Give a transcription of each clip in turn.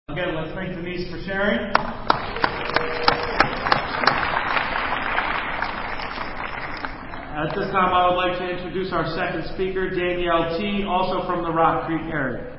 Again, let's thank Denise for sharing. At this time, I would like to introduce our second speaker, Danielle T., also from the Rock Creek area.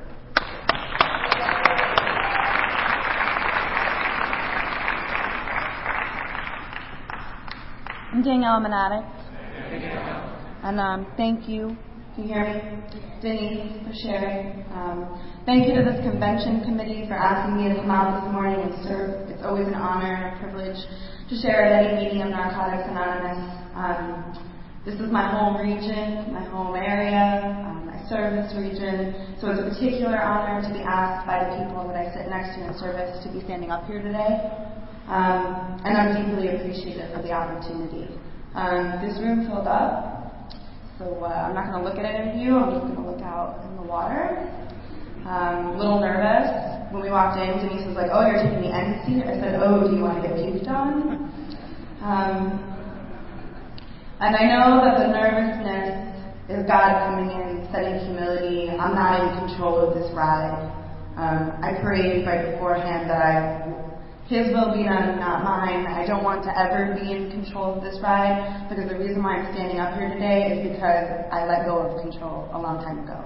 I'm Danielle, I'm an addict. And thank you, can you hear me? Denise, for sharing. Thank you to this convention committee for asking me to come out this morning and serve. It's always an honor and a privilege to share at any meeting of Narcotics Anonymous. This is my home region, my home area. I serve this region, so it's a particular honor to be asked by the people that I sit next to in service to be standing up here today. And I'm deeply appreciative for the opportunity. This room filled up, so I'm not going to look at any of you. I'm just going to look out in the water. A little nervous. When we walked in, Denise was like, "Oh, you're taking the end seat?" I said, "Oh, do you want to get puked on?" And I know that the nervousness is God coming in, setting humility. I'm not in control of this ride. I prayed right beforehand that His will be done, not mine. I don't want to ever be in control of this ride, because the reason why I'm standing up here today is because I let go of control a long time ago.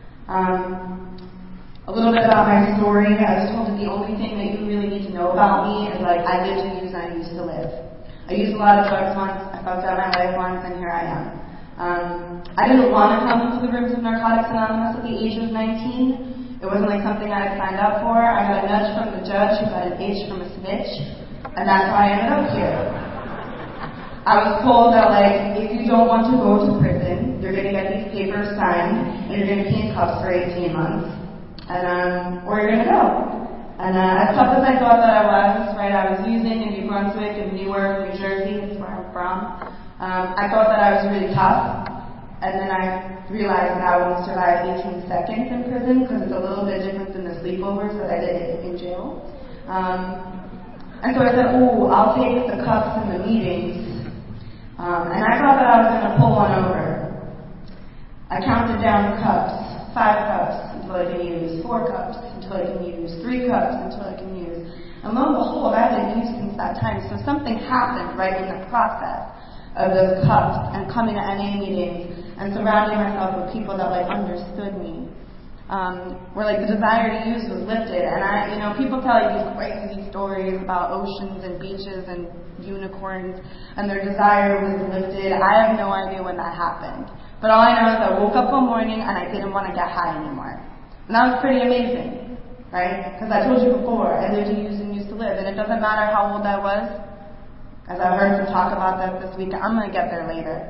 A little bit about my story. I was told that the only thing that you really need to know about me is I lived to use and I used to live. I used a lot of drugs once, I fucked up my life once, and here I am. I didn't want to come to the rooms of Narcotics Anonymous at the age of 19. It wasn't like something I had signed up for. I got a nudge from the judge who got an H from a snitch, and that's how I ended up here. I was told that, if you don't want to go to prison, you're going to get these papers signed, and you're going to be in cuffs for 18 months, and or you're going to go. And as tough as I thought that I was, I was using in New Brunswick and Newark, New Jersey, that's where I'm from. I thought that I was really tough, and then I realized that I won't survive 18 seconds in prison, because it's a little bit different than the sleepovers that I did in jail. And so I said, I'll take the cuffs and the meetings. And I thought that I was going to pull one over. I counted down the cups, 5 cups until I can use, 4 cups until I can use, 3 cups until I can use. And lo and behold, I haven't used since that time. So something happened right in the process of those cups and coming to NA meetings and surrounding myself with people that understood me. Where the desire to use was lifted. And people tell you these crazy stories about oceans and beaches and unicorns, and their desire was lifted. I have no idea when that happened. But all I know is I woke up one morning and I didn't want to get high anymore. And that was pretty amazing, right? Because I told you before, I lived to use and used to live. And it doesn't matter how old I was. As I heard some talk about that this week, I'm going to get there later.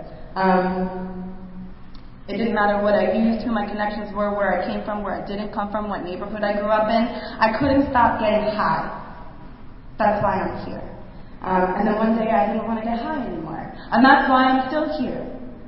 It didn't matter what I used, who my connections were, where I came from, where I didn't come from, what neighborhood I grew up in. I couldn't stop getting high. That's why I'm here. And then one day I didn't want to get high anymore. And that's why I'm still here.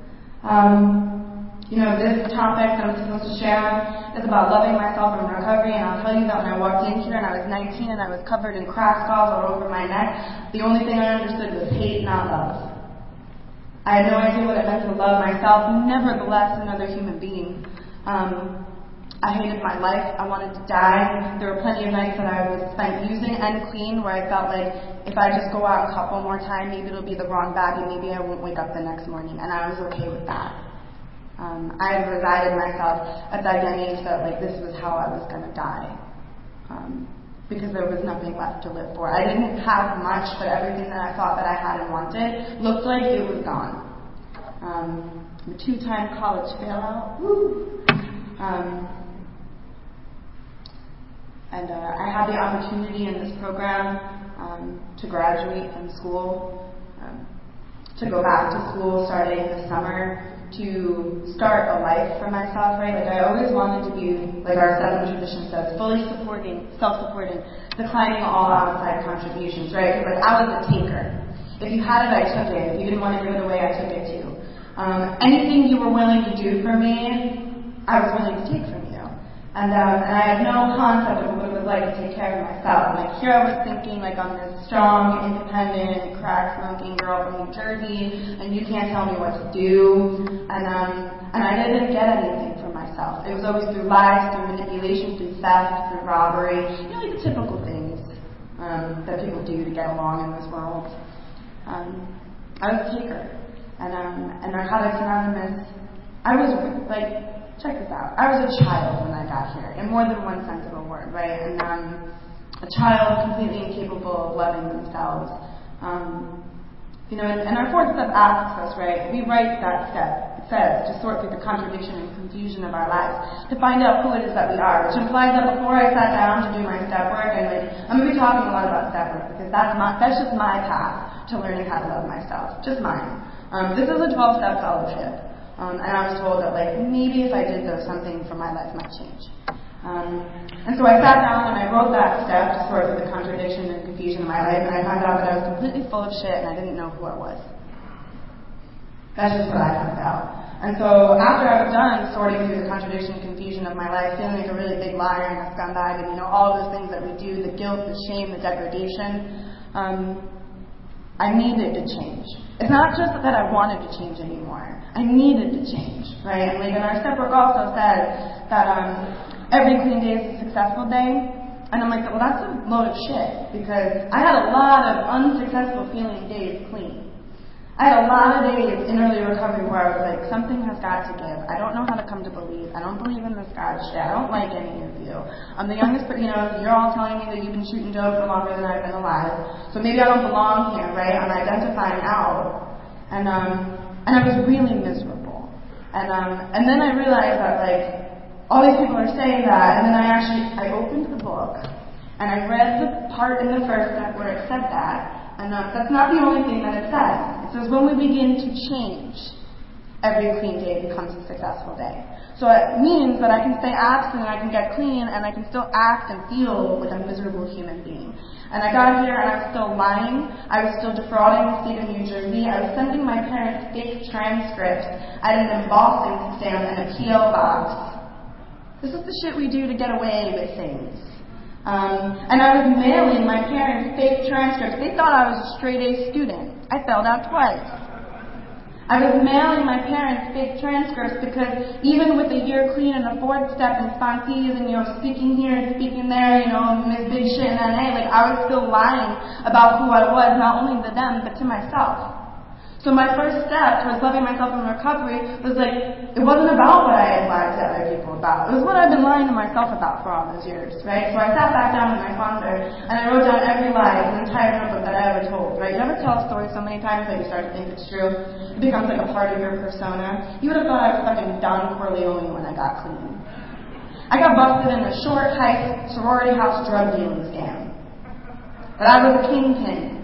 This topic that I'm supposed to share is about loving myself in recovery, and I'll tell you that when I walked in here and I was 19 and I was covered in crack scars all over my neck, the only thing I understood was hate, not love. I had no idea what it meant to love myself, nevertheless another human being. I hated my life. I wanted to die. There were plenty of nights that I was spent using and clean where I felt like if I just go out a couple more times, maybe it'll be the wrong bag and maybe I won't wake up the next morning. And I was okay with that. I had resided myself at that young age that this was how I was going to die. Because there was nothing left to live for. I didn't have much, but everything that I thought that I had and wanted looked like it was gone. I'm a 2-time college failout. Woo! And I had the opportunity in this program to graduate from school, to go back to school starting this summer, to start a life for myself, right? I always wanted to be, our Southern tradition says, fully supporting, self-supporting, declining all outside contributions, right? Because I was a taker. If you had it, I took it. If you didn't want to give it away, I took it too. Anything you were willing to do for me, I was willing to take from you. And I had no concept of what it was like to take care of myself. Here I was thinking, I'm this strong, independent, crack-smoking girl from New Jersey, and you can't tell me what to do. And I didn't get anything from myself. It was always through lies, through manipulation, through theft, through robbery. The typical that people do to get along in this world. I was a taker. And Narcotics Anonymous, I was like, check this out. I was a child when I got here, in more than one sense of the word, right? And a child completely incapable of loving themselves. And our fourth step asks us, right? We write that step. It says to sort through the contradiction and confusion of our lives, to find out who it is that we are, which implies that before I sat down to do my step work, and I'm going to be talking a lot about step work because that's just my path to learning how to love myself, just mine. This is a 12-step fellowship, and I was told that maybe if I did those, something from my life might change. And so I sat down and I wrote that step to sort through the contradiction and confusion of my life, and I found out that I was completely full of shit and I didn't know who I was. That's just what I found out. And so after I was done sorting through the contradiction and confusion of my life, feeling like a really big liar and a scumbag, and all those things that we do, the guilt, the shame, the degradation, I needed to change. It's not just that I wanted to change anymore. I needed to change, right? And in our step work also said that every clean day is a successful day. And I'm like, well, that's a load of shit, because I had a lot of unsuccessful feeling days clean. I had a lot of days in early recovery where I was like, something has got to give. I don't know how to come to believe. I don't believe in this God shit. I don't like any of you. I'm the youngest, but you're all telling me that you've been shooting dope for longer than I've been alive. So maybe I don't belong here, right? I'm identifying out. And I was really miserable. And then I realized that all these people are saying that, and then I opened the book and I read the part in the first step where it said that. And that's not the only thing that it says. It says when we begin to change, every clean day becomes a successful day. So it means that I can stay abstinent, I can get clean, and I can still act and feel like a miserable human being. And I got here and I was still lying. I was still defrauding the state of New Jersey. I was sending my parents fake transcripts at an embossing stamp in a P.O. box. This is the shit we do to get away with things. And I was mailing my parents fake transcripts. They thought I was a straight A student. I failed out twice. I was mailing my parents fake transcripts because even with a year clean and a fourth step and sponsees and speaking here and speaking there, Miss Big Shit in NA, I was still lying about who I was, not only to them but to myself. So my first step towards loving myself in recovery was it wasn't about what I had lied to other people about. It was what I've been lying to myself about for all those years, right? So I sat back down with my sponsor and I wrote down every lie in the entire notebook that I ever told, right? You ever tell a story so many times that you start to think it's true? It becomes like a part of your persona. You would have thought I was fucking Don Corleone when I got clean. I got busted in a short heist sorority house drug dealing scam. But I was a kingpin.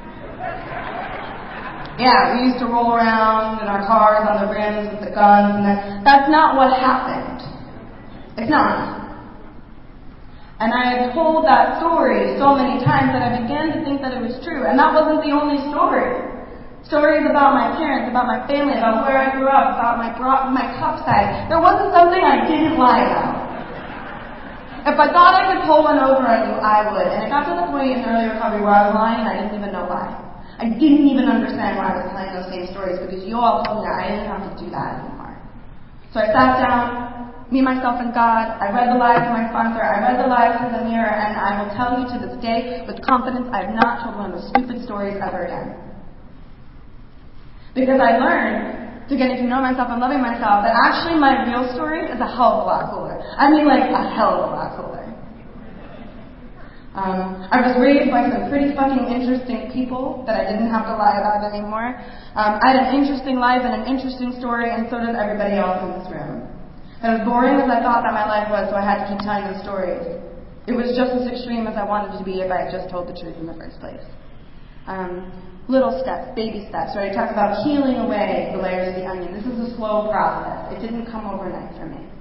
Yeah, we used to roll around in our cars on the rims with the guns, and that's not what happened. It's not. And I had told that story so many times that I began to think that it was true. And that wasn't the only story. Stories about my parents, about my family, about where I grew up, about my cup size. There wasn't something I didn't lie about. If I thought I could pull one over on you, I would. And it got to the point in early recovery where I was lying and I didn't even know why. I didn't even understand why I was telling those same stories because you all told me that I didn't have to do that anymore. So I sat down, me, myself, and God. I read the lies to my sponsor. I read the lies to the mirror, and I will tell you to this day with confidence I have not told one of those stupid stories ever again. Because I learned through getting to know myself and loving myself that actually my real story is a hell of a lot cooler. I mean, a hell of a lot cooler. I was raised by some pretty fucking interesting people that I didn't have to lie about anymore. I had an interesting life and an interesting story, and so does everybody else in this room. And as boring as I thought that my life was, so I had to keep telling the stories. It was just as extreme as I wanted it to be if I had just told the truth in the first place. Little steps, baby steps, right? It talks about peeling away the layers of the onion. This is a slow process. It didn't come overnight for me.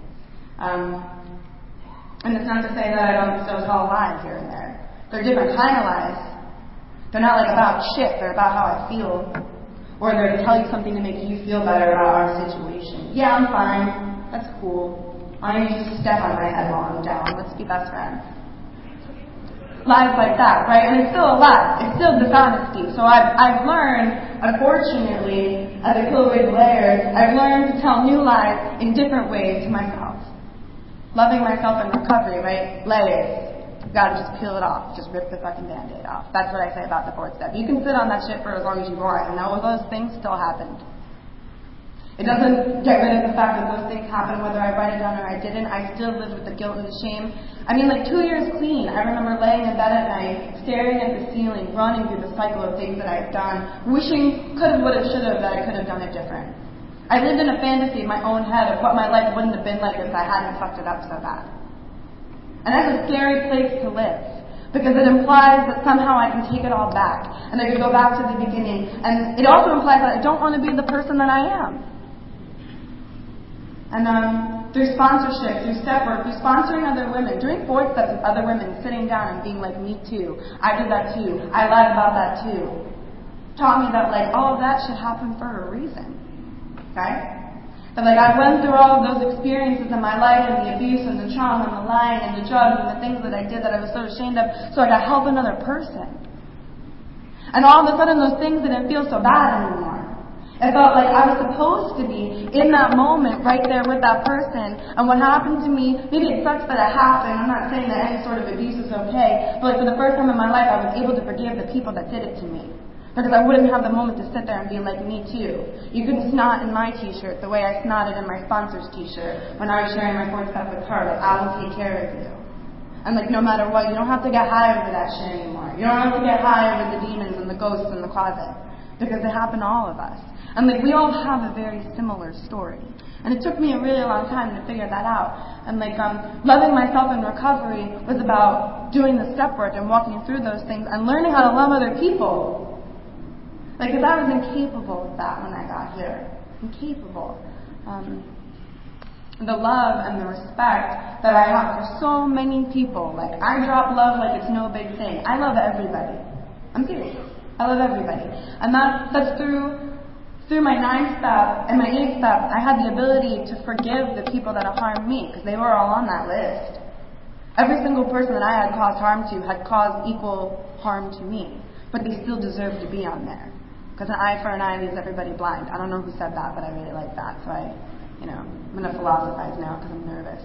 And it's not to say that I don't still tell lies here and there. They're different kind of lies. They're not about shit. They're about how I feel. Or they're to tell you something to make you feel better about our situation. Yeah, I'm fine. That's cool. Why don't you just step on my head while I'm down? Let's be best friends. Lies like that, right? And it's still a lie. It's still dishonesty. So I've learned, unfortunately, as I peel away the layers, I've learned to tell new lies in different ways to myself. Loving myself in recovery, right? Layers. You gotta just peel it off. Just rip the fucking Band-Aid off. That's what I say about the 4th step. You can sit on that shit for as long as you want, and all those things still happened. It doesn't get rid of the fact that those things happen, whether I write it down or I didn't. I still live with the guilt and the shame. I mean, like 2 years clean. I remember laying in bed at night, staring at the ceiling, running through the cycle of things that I've done, wishing could've, would've, should've, that I could have done it different. I lived in a fantasy in my own head of what my life wouldn't have been like if I hadn't fucked it up so bad. And that's a scary place to live, because it implies that somehow I can take it all back, and I can go back to the beginning. And it also implies that I don't want to be the person that I am. And through sponsorship, through step work, through sponsoring other women, doing 4th steps with other women, sitting down and being like, me too. I did that too. I lied about that too. Taught me that like all of that should happen for a reason. Okay? That like I went through all of those experiences in my life, and the abuse and the trauma and the lying and the drugs and the things that I did that I was so ashamed of, so I could help another person. And all of a sudden those things didn't feel so bad anymore. It felt like I was supposed to be in that moment right there with that person. And what happened to me, maybe it sucks that it happened. I'm not saying that any sort of abuse is okay. But like for the first time in my life, I was able to forgive the people that did it to me. Because I wouldn't have the moment to sit there and be like, me too. You couldn't snot in my t-shirt the way I snotted in my sponsor's t-shirt when I was sharing my 4th step with her. Like, I will take care of you. And like, no matter what, you don't have to get high over that shit anymore. You don't have to get high over the demons and the ghosts in the closet. Because it happened to all of us. And like, we all have a very similar story. And it took me a really long time to figure that out. And like, loving myself in recovery was about doing the step work and walking through those things and learning how to love other people. Like, because I was incapable of that when I got here. Incapable. The love and the respect that I have for so many people. Like, I drop love like it's no big thing. I love everybody. I'm serious. I love everybody. And that's through my 9th step and my 8th step, I had the ability to forgive the people that have harmed me, because they were all on that list. Every single person that I had caused harm to had caused equal harm to me, but they still deserve to be on there. Because an eye for an eye leaves everybody blind. I don't know who said that, but I really like that, so I'm going to philosophize now because I'm nervous.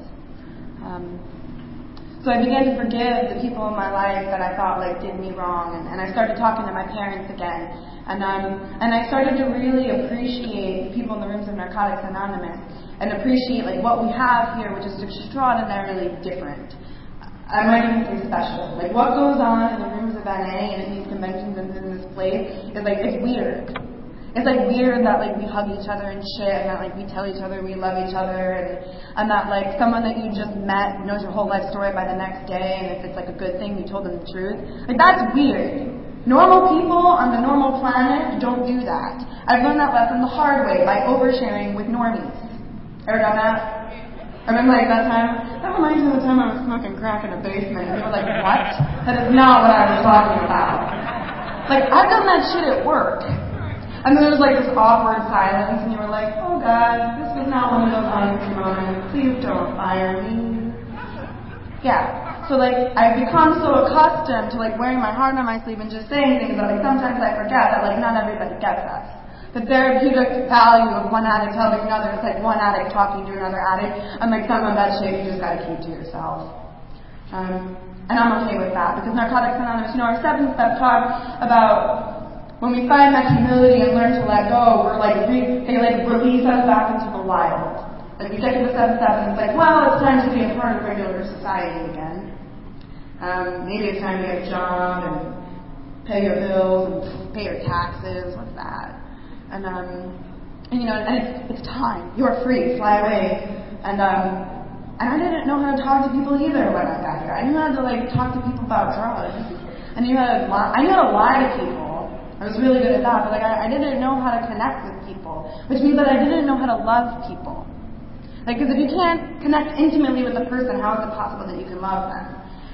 So I began to forgive the people in my life that I thought like did me wrong, and I started talking to my parents again, and I started to really appreciate the people in the rooms of Narcotics Anonymous, and appreciate like what we have here, which is extraordinarily different. I might even say special. Like what goes on in the rooms of NA and in these conventions and in this place is like it's weird. It's like weird that like we hug each other and shit, and that like we tell each other we love each other, and that like someone that you just met knows your whole life story by the next day, and if it's like a good thing, you told them the truth. Like that's weird. Normal people on the normal planet don't do that. I've learned that lesson the hard way by oversharing with normies. Ever done that? I remember like that time. That reminds me of the time I was smoking crack in a basement, and people were like, "What?" That is not what I was talking about. Like I've done that shit at work. And then there was like this awkward silence, and you were like, oh God, this was not one of those honest moments. Please don't fire me. Yeah. So like, I've become so accustomed to like wearing my heart on my sleeve and just saying things that like sometimes I forget that like not everybody gets us. The therapeutic value of one addict helping another is like one addict talking to another addict, and like some of that shit you just gotta keep to yourself. And I'm okay with that, because Narcotics Anonymous, our 7th step talk about when we find that humility and learn to let go, we're like, they like release us back into the wild. Like we get to the 7th step and it's like, well, it's time to be a part of regular society again. Maybe it's time to get a job and pay your bills and pay your taxes. What's that? And it's time. You're free. Fly away. And I didn't know how to talk to people either when I got here. I knew how to like talk to people about drugs. I knew how to lie to people. I was really good at that, but like I didn't know how to connect with people, which means that I didn't know how to love people. Like, because if you can't connect intimately with a person, how is it possible that you can love them?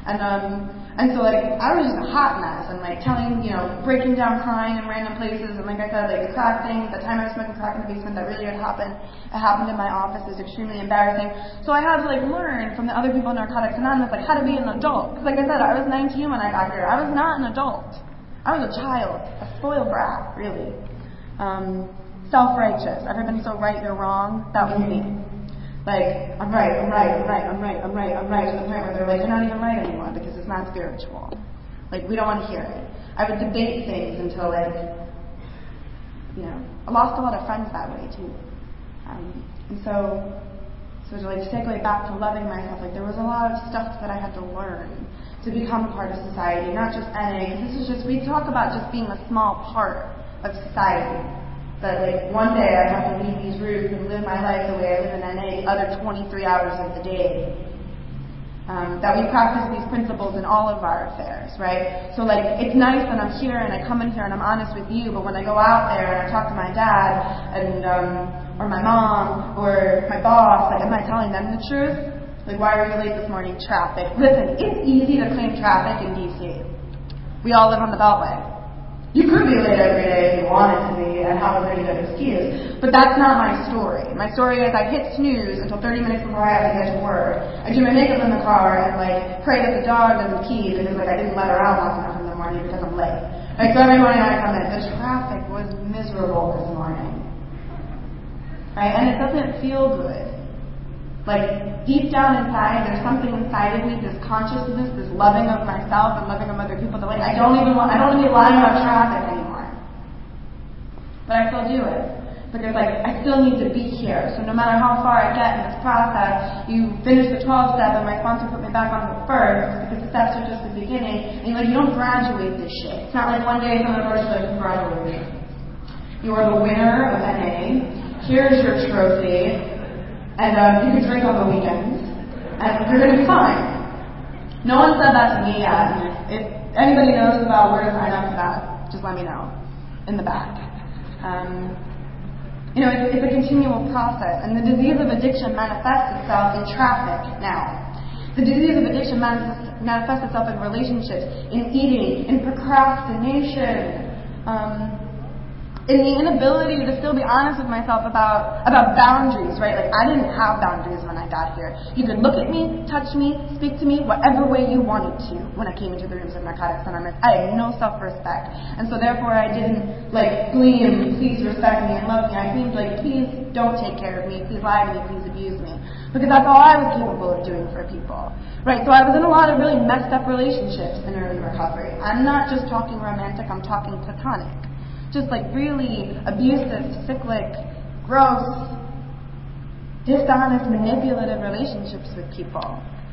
And so like I was just a hot mess, and like breaking down, crying in random places, and like I said, like the crack thing, the time I was smoking crack in the basement, that really had happened. It happened in my office. It was extremely embarrassing. So I had to like learn from the other people in Narcotics Anonymous like how to be an adult. Because like I said, I was 19 when I got here. I was not an adult. I was a child, a spoiled brat, really. Self-righteous. Everybody's so right, you're wrong. That was me. Like, I'm right, to the point where they're like, you're not even right anymore because it's not spiritual. Like, we don't want to hear it. I would debate things until, like, I lost a lot of friends that way, too. And so to, like, segue back to loving myself, like, there was a lot of stuff that I had to learn to become a part of society, not just NA, because we talk about just being a small part of society. That, like, one day I have to leave these roots and live my life the way I live in NA the other 23 hours of the day. That we practice these principles in all of our affairs, right? So, like, it's nice that I'm here and I come in here and I'm honest with you, but when I go out there and I talk to my dad and or my mom or my boss, like, am I telling them the truth? Like, why are you late this morning? Traffic. Listen, it's easy to claim traffic in D.C. We all live on the Beltway. You could be late every day if you wanted to be and have a pretty good excuse, but that's not my story. My story is I hit snooze until 30 minutes before I have to get to work. I do my makeup in the car and, like, pray that the dog doesn't pee because, like, I didn't let her out long enough in the morning because I'm late. Right, so every morning I come in. The traffic was miserable this morning. Right, and it doesn't feel good. Like, deep down inside, there's something inside of me, this consciousness, this loving of myself and loving of other people, that, like, I don't want to be lying about traffic anymore. But I still do it. Because, like, I still need to be here. So no matter how far I get in this process, you finish the 12 step and my sponsor put me back on the first, because the steps are just the beginning. And, like, you don't graduate this shit. It's not like one day someone goes like, congratulations. You are the winner of NA. Here's your trophy. And you can drink on the weekends, and you're going to be fine. No one said that to me yet. If anybody knows about where to sign up for that, just let me know in the back. It's a continual process, and the disease of addiction manifests itself in traffic now. The disease of addiction manifests itself in relationships, in eating, in procrastination, in the inability to still be honest with myself about boundaries, right? Like, I didn't have boundaries when I got here. You could look at me, touch me, speak to me, whatever way you wanted to when I came into the rooms of Narcotics Anonymous. I had no self-respect. And so therefore I didn't, like, gleam, please respect me and love me. I gleamed, like, please don't take care of me, please lie to me, please abuse me. Because that's all I was capable of doing for people. Right? So I was in a lot of really messed up relationships in early recovery. I'm not just talking romantic, I'm talking platonic. Just, like, really abusive, cyclic, gross, dishonest, manipulative relationships with people.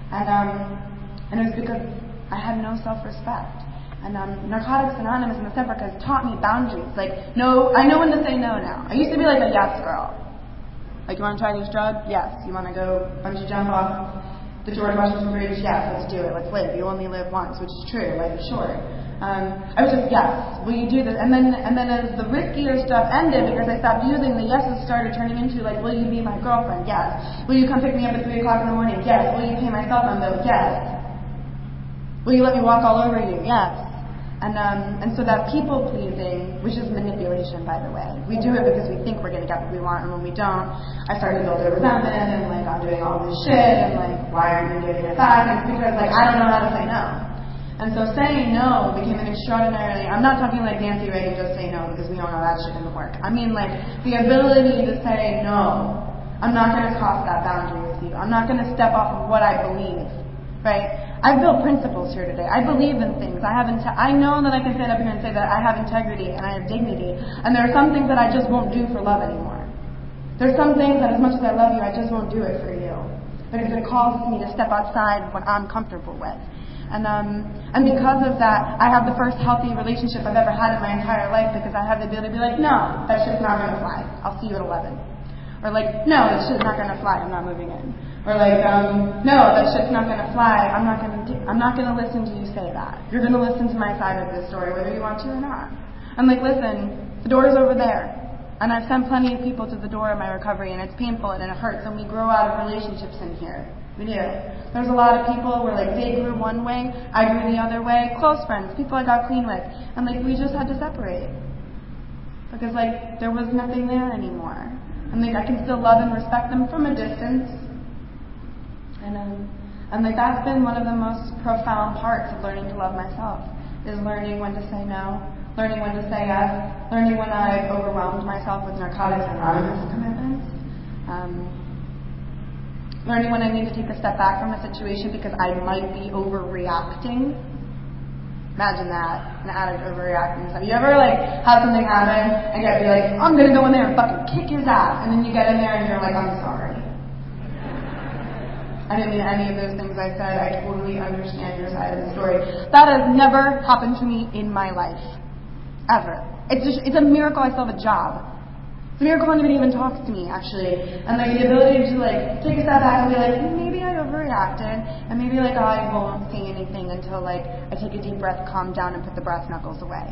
And it was because I had no self-respect. And Narcotics Anonymous and the Separacas taught me boundaries. Like, no, I know when to say no now. I used to be like a yes girl. Like, you want to try this drug? Yes. You want to go bungee jump off the George Washington Bridge? Yes, let's do it. Let's live. You only live once, which is true. Life is short. I was just, yes, will you do this? And then as the riskier stuff ended, because I stopped using, the yeses started turning into, like, will you be my girlfriend? Yes. Will you come pick me up at 3 o'clock in the morning? Yes. Will you pay my cell phone bill? Yes. Will you let me walk all over you? Yes. And so that people pleasing, which is manipulation, by the way. We do it because we think we're going to get what we want, and when we don't, I started to build a resentment, and, like, I'm doing all this shit, and, like, why aren't you giving it back? And it's because, like, I don't know how to say no. And so saying no became an extraordinarily, I'm not talking like Nancy Reagan, just say no, because we all know that shit doesn't work. I mean, like, the ability to say no. I'm not going to cross that boundary with you. I'm not going to step off of what I believe. Right? I've built principles here today. I believe in things. I know that I can stand up here and say that I have integrity and I have dignity. And there are some things that I just won't do for love anymore. There's some things that as much as I love you, I just won't do it for you. Because it causes me to step outside of what I'm comfortable with. And because of that, I have the first healthy relationship I've ever had in my entire life, because I have the ability to be like, no, that shit's not going to fly. I'll see you at 11. Or like, no, that shit's not going to fly. I'm not moving in. Or like, no, that shit's not going to fly. I'm not going to listen to you say that. You're going to listen to my side of this story, whether you want to or not. I'm like, listen, the door's over there. And I've sent plenty of people to the door of my recovery, and it's painful and it hurts, and we grow out of relationships in here. We do. There's a lot of people where, like, they grew one way, I grew the other way, close friends, people I got clean with, and, like, we just had to separate. Because, like, there was nothing there anymore. And, like, I can still love and respect them from a distance. And like, that's been one of the most profound parts of learning to love myself, is learning when to say no, learning when to say yes, learning when I've overwhelmed myself with Narcotics Anonymous commitments. learning when I need to take a step back from a situation because I might be overreacting. Imagine that, an addict overreacting. So you ever have something happen and you be like, I'm gonna go in there and fucking kick his ass, and then you get in there and you're like, I'm sorry. I didn't mean any of those things I said. I totally understand your side of the story. That has never happened to me in my life. Ever. It's a miracle I still have a job. It's a miracle anybody even talks to me, actually. And the ability to take a step back and be like, maybe I overreacted, and maybe I won't say anything until I take a deep breath, calm down, and put the brass knuckles away.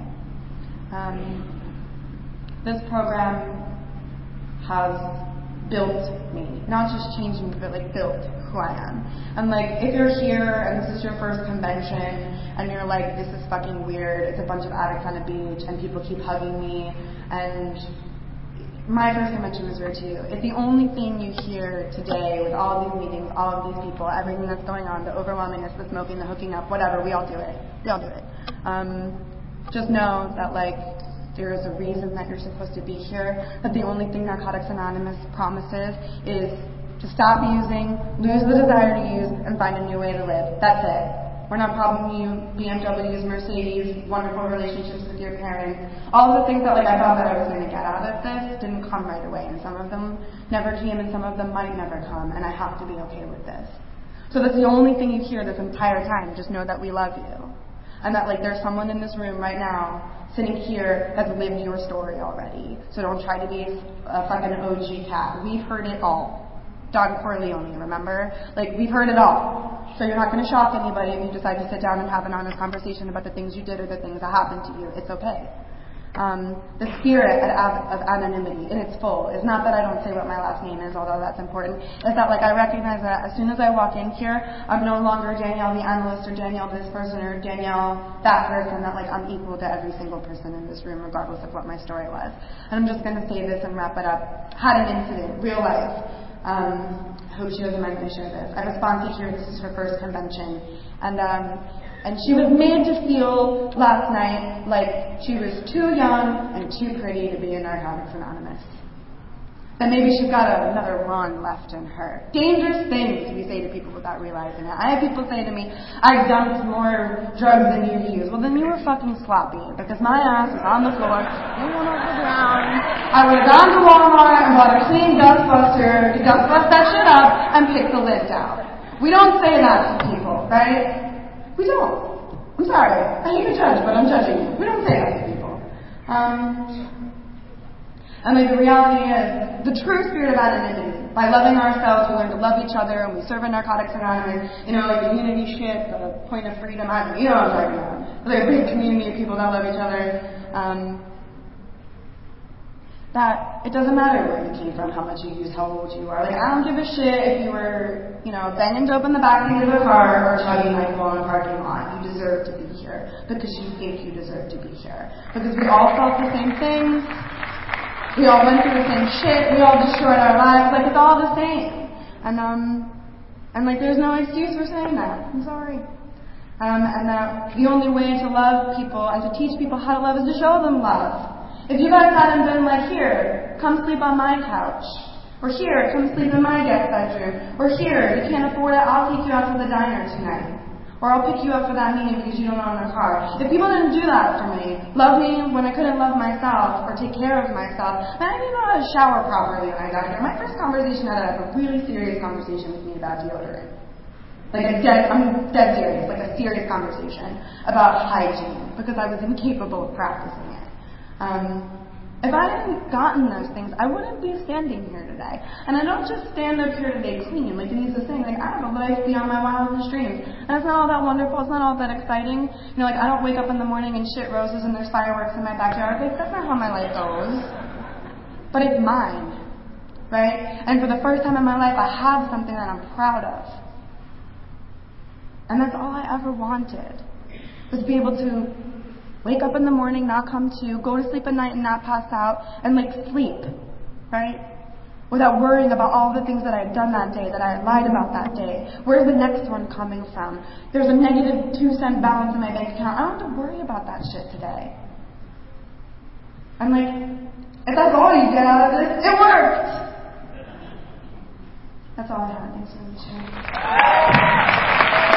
This program has built me, not just changed me, but built who I am. And if you're here and this is your first convention and you're like, this is fucking weird, it's a bunch of addicts on a beach and people keep hugging me, and my first convention was weird too. If the only thing you hear today with all of these meetings, all of these people, everything that's going on, the overwhelmingness, the smoking, the hooking up, whatever, we all do it. We all do it. Just know that there is a reason that you're supposed to be here, that the only thing Narcotics Anonymous promises is to stop using, lose the desire to use, and find a new way to live. That's it. We're not promising you BMWs, Mercedes, wonderful relationships with your parents. All of the things that I thought that I was going to get out of this didn't come right away, and some of them never came, and some of them might never come, and I have to be okay with this. So that's the only thing you hear this entire time. Just know that we love you. And that there's someone in this room right now sitting here that's lived your story already. So don't try to be a fucking OG cat. We've heard it all. Don Corleone, remember? We've heard it all. So you're not going to shock anybody if you decide to sit down and have an honest conversation about the things you did or the things that happened to you. It's okay. The spirit of anonymity in its full is not that I don't say what my last name is, although that's important. It's that I recognize that as soon as I walk in here, I'm no longer Danielle the analyst or Danielle this person or Danielle that person, that I'm equal to every single person in this room regardless of what my story was. And I'm just going to say this and wrap it up. Had an incident, real life. I hope she doesn't mind me share this. I have a sponsor here. This is her first convention. And she was made to feel last night like she was too young and too pretty to be in Narcotics Anonymous. That maybe she's got another run left in her. Dangerous things we say to people without realizing it. I have people say to me, I've done more drugs than you've used. Well, then you were fucking sloppy, because my ass was on the floor, you went off the ground. I would have gone to Walmart and bought a clean dustbuster to dustbust that shit up and pick the lid down. We don't say that to people, right? We don't. I'm sorry. I hate to judge, but I'm judging you. We don't say that to people. And the reality is, the true spirit of anonymity, by loving ourselves, we learn to love each other, and we serve in Narcotics Anonymous, the unity shit, the point of freedom, what I'm talking about. A big community of people that love each other. That it doesn't matter where you came from, how much you use, how old you are. I don't give a shit if you were, banging dope in the backseat of a car or chugging alcohol in a parking lot. You deserve to be here because you think you deserve to be here. Because we all felt the same things. We all went through the same shit. We all destroyed our lives. It's all the same. And there's no excuse for saying that. I'm sorry. And that the only way to love people and to teach people how to love is to show them love. If you guys hadn't been here, come sleep on my couch. Or here, come sleep in my guest bedroom. Or here, you can't afford it, I'll take you out to the diner tonight. Or I'll pick you up for that meeting because you don't own a car. If people didn't do that for me, love me when I couldn't love myself, or take care of myself, then I didn't know how to shower properly when I got here. My first conversation had a really serious conversation with me about deodorant. I'm dead serious, a serious conversation about hygiene, because I was incapable of practicing it. If I hadn't gotten those things, I wouldn't be standing here today. And I don't just stand up here today clean. Denise was saying, I have a life beyond my wildest dreams. And it's not all that wonderful. It's not all that exciting. I don't wake up in the morning and shit roses and there's fireworks in my backyard. That's not how my life goes. But it's mine. Right? And for the first time in my life, I have something that I'm proud of. And that's all I ever wanted. Was to be able to wake up in the morning, not come to, go to sleep at night and not pass out, and sleep, right? Without worrying about all the things that I had done that day, that I had lied about that day. Where's the next one coming from? There's a negative 2-cent balance in my bank account. I don't have to worry about that shit today. And if that's all you get out of this, it worked! That's all I have. Thanks for sharing.